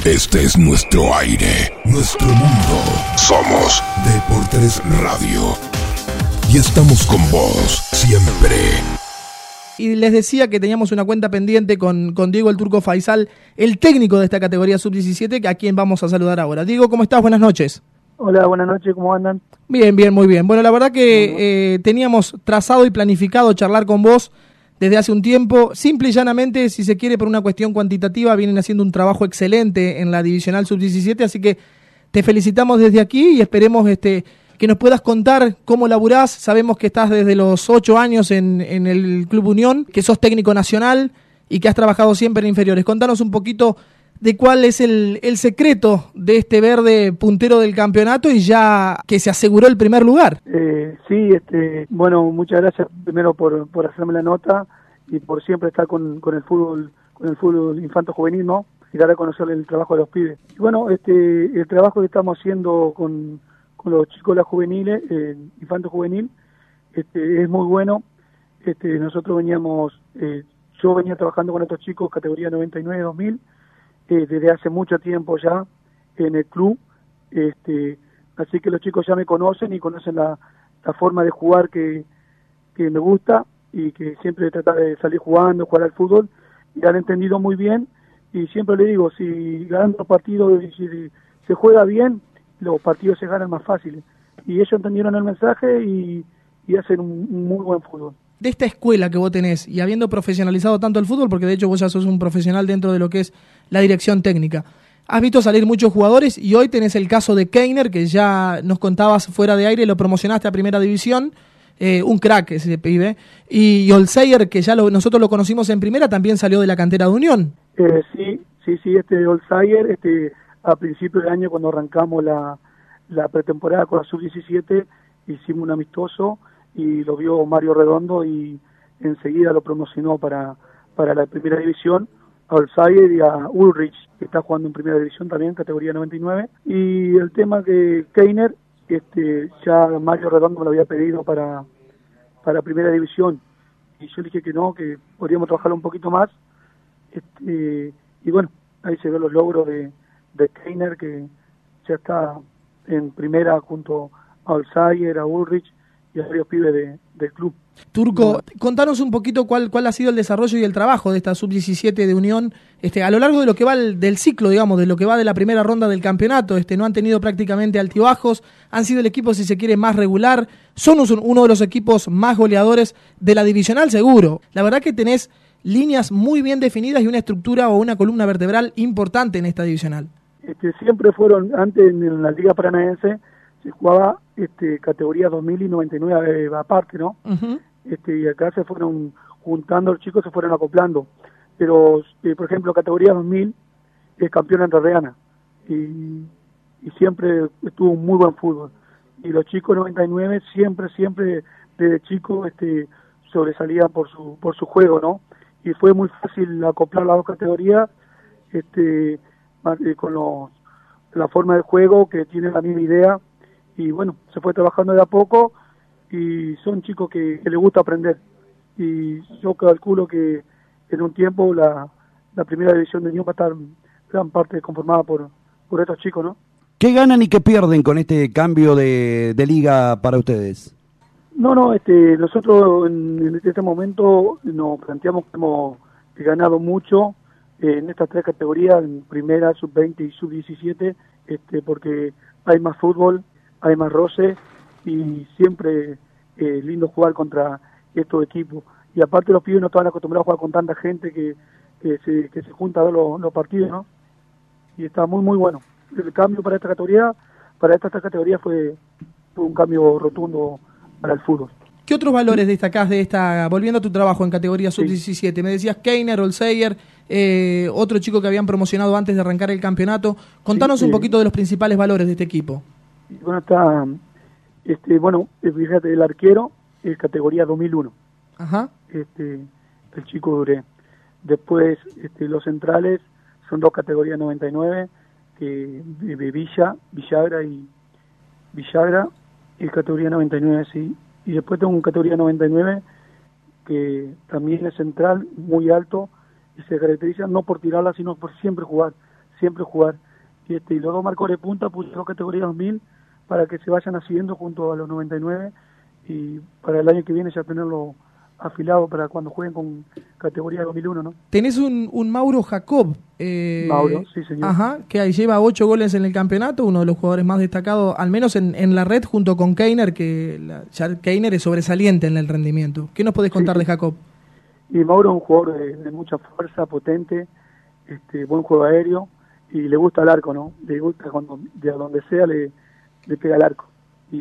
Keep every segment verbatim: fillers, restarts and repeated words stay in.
Este es nuestro aire, nuestro mundo. Somos Deportes Radio. Y estamos con vos siempre. Y les decía que teníamos una cuenta pendiente con, con Diego el Turco Faisal, el técnico de esta categoría sub diecisiete, a quien vamos a saludar ahora. Diego, ¿cómo estás? Buenas noches. Hola, buenas noches, ¿cómo andan? Bien, bien, muy bien. Bueno, la verdad que bueno. eh, teníamos trazado y planificado charlar con vos desde hace un tiempo. Simple y llanamente, si se quiere, por una cuestión cuantitativa, vienen haciendo un trabajo excelente en la divisional sub diecisiete, así que te felicitamos desde aquí y esperemos este que nos puedas contar cómo laburás. Sabemos que estás desde los ocho años en, en el Club Unión, que sos técnico nacional y que has trabajado siempre en inferiores. Contanos un poquito de cuál es el, el secreto de este verde puntero del campeonato y ya que se aseguró el primer lugar. Eh, sí, este, bueno, muchas gracias primero por, por hacerme la nota y por siempre estar con, con el fútbol, con el fútbol infanto juvenil, ¿no? Y dar a conocer el trabajo de los pibes. Y bueno, este, el trabajo que estamos haciendo con, con los chicos de las juveniles, eh, infanto juvenil, este, es muy bueno. Este, nosotros veníamos, eh, yo venía trabajando con estos chicos categoría noventa y nueve dos mil, Eh, desde hace mucho tiempo ya en el club, este, así que los chicos ya me conocen y conocen la, la forma de jugar que, que me gusta y que siempre tratar de salir jugando, jugar al fútbol, y han entendido muy bien, y siempre le digo, si ganan los partidos y si se juega bien, los partidos se ganan más fáciles, y ellos entendieron el mensaje y, y hacen un, un muy buen fútbol. De esta escuela que vos tenés y habiendo profesionalizado tanto el fútbol, porque de hecho vos ya sos un profesional dentro de lo que es la dirección técnica, has visto salir muchos jugadores y hoy tenés el caso de Keiner, que ya nos contabas fuera de aire, lo promocionaste a primera división, eh, un crack ese pibe, y, y Olseyer, que ya lo, nosotros lo conocimos en primera, también salió de la cantera de Unión. Eh, sí, sí, sí, este Olseyer, este, a principios de año cuando arrancamos la, la pretemporada con la sub diecisiete, hicimos un amistoso y lo vio Mario Redondo y enseguida lo promocionó para, para la primera división, a Olseyer y a Ulrich, que está jugando en primera división también, categoría noventa y nueve, y el tema que Keiner, este, ya Mario Redondo me lo había pedido para, para primera división, y yo le dije que no, que podríamos trabajarlo un poquito más, este, y bueno, ahí se ven los logros de, de Keiner, que ya está en primera junto a Olseyer, a Ulrich, y a varios pibes de, del club. Turco, contanos un poquito cuál cuál ha sido el desarrollo y el trabajo de esta sub diecisiete de Unión este a lo largo de lo que va el, del ciclo, digamos, de lo que va de la primera ronda del campeonato. Este no han tenido prácticamente altibajos, han sido el equipo, si se quiere, más regular, son uno de los equipos más goleadores de la divisional, seguro. La verdad que tenés líneas muy bien definidas y una estructura o una columna vertebral importante en esta divisional. Este, siempre fueron, antes en la Liga Paranaense, se jugaba este, categoría dos mil y noventa y nueve eh, aparte, ¿no? Uh-huh. Este, y acá se fueron juntando, los chicos se fueron acoplando. Pero, eh, por ejemplo, categoría dos mil es campeona entrerriana y, y siempre estuvo un muy buen fútbol. Y los chicos noventa y nueve siempre, siempre desde chicos este, sobresalían por su por su juego, ¿no? Y fue muy fácil acoplar las dos categorías este, eh, con los, la forma de juego que tienen la misma idea. Y bueno, se fue trabajando de a poco y son chicos que, que les gusta aprender. Y yo calculo que en un tiempo la, la primera división de Unión va a estar gran parte conformada por, por estos chicos, ¿no? ¿Qué ganan y qué pierden con este cambio de, de liga para ustedes? No, no, este, nosotros en, en este momento nos planteamos que hemos ganado mucho eh, en estas tres categorías, en primera, sub veinte y sub diecisiete, este, porque hay más fútbol, hay más roce y siempre es eh, lindo jugar contra estos equipos. Y aparte los pibes no estaban acostumbrados a jugar con tanta gente que, que, se, que se junta a ver los, los partidos, ¿no? Y está muy, muy bueno. El cambio para esta categoría, para esta, esta categoría fue, fue un cambio rotundo para el fútbol. ¿Qué otros valores destacás de esta, volviendo a tu trabajo en categoría sub diecisiete? Sí. Me decías Keiner, Olseyer, eh, otro chico que habían promocionado antes de arrancar el campeonato. Contanos sí, un poquito de los principales valores de este equipo. Bueno, está, este, bueno, fíjate, el arquero, es categoría dos mil uno. Ajá. Este, el chico Duré. Después, este, los centrales son dos categorías noventa y nueve, que de, de Villa, Villagra y Villagra, y categoría noventa y nueve, sí. Y después tengo un categoría noventa y nueve, que también es central, muy alto, y se caracteriza no por tirarla, sino por siempre jugar. siempre jugar. Y, este, y los dos marcadores de punta pusieron categoría dos mil para que se vayan haciendo junto a los noventa y nueve y para el año que viene ya tenerlo afilado para cuando jueguen con categoría dos mil uno, ¿no? Tenés un, un Mauro Jacob. Eh, Mauro, sí, señor. Ajá, que ahí lleva ocho goles en el campeonato, uno de los jugadores más destacados, al menos en, en la red, junto con Keiner, que la, ya Keiner es sobresaliente en el rendimiento. ¿Qué nos podés contar sí, de Jacob? Y Mauro es un jugador de, de mucha fuerza, potente, este, buen juego aéreo, y le gusta el arco, ¿no? Le gusta cuando de donde sea le, le pega el arco. Y,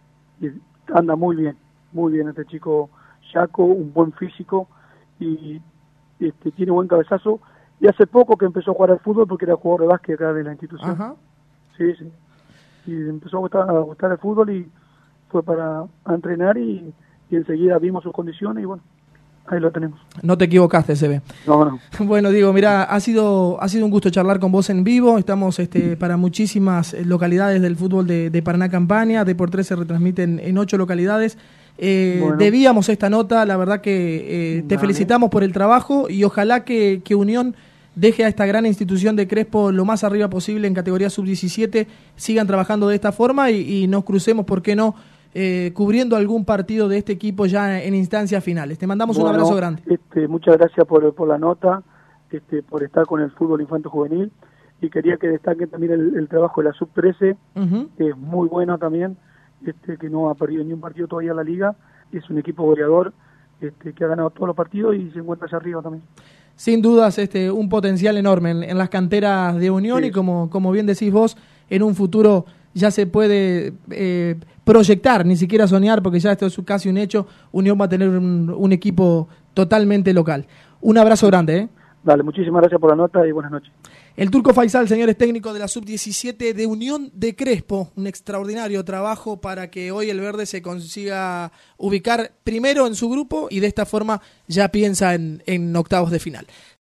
y anda muy bien, muy bien este chico Jaco, un buen físico, y este, tiene buen cabezazo. Y hace poco que empezó a jugar al fútbol porque era jugador de básquet acá de la institución. Ajá. Sí, sí. Y empezó a gustar, a gustar el fútbol y fue para a entrenar y, y enseguida vimos sus condiciones y bueno, ahí lo tenemos. No te equivocaste, se ve. No, no. Bueno, Diego, mira, ha sido ha sido un gusto charlar con vos en vivo. Estamos este, para muchísimas localidades del fútbol de, de Paraná Campaña. Depor tres se retransmite en, en ocho localidades. Eh, bueno. Debíamos esta nota, la verdad que eh, te Dale. felicitamos por el trabajo y ojalá que, que Unión deje a esta gran institución de Crespo lo más arriba posible en categoría sub diecisiete, sigan trabajando de esta forma y, y nos crucemos, ¿por qué no?, eh, cubriendo algún partido de este equipo ya en instancias finales. Te mandamos bueno, un abrazo grande. Este, muchas gracias por, por la nota, este, por estar con el fútbol infanto juvenil y quería que destaquen también el, el trabajo de la sub trece, uh-huh. que es muy bueno también. Este, que no ha perdido ni un partido todavía en la liga, es un equipo goleador este, que ha ganado todos los partidos y se encuentra allá arriba también. Sin dudas, este, un potencial enorme en, en las canteras de Unión sí. y como, como bien decís vos, en un futuro ya se puede eh, proyectar, ni siquiera soñar, porque ya esto es casi un hecho, Unión va a tener un, un equipo totalmente local. Un abrazo grande. ¿eh? Dale, muchísimas gracias por la nota y buenas noches. El Turco Faisal, señores técnicos de la sub diecisiete de Unión de Crespo, un extraordinario trabajo para que hoy el verde se consiga ubicar primero en su grupo y de esta forma ya piensa en, en octavos de final.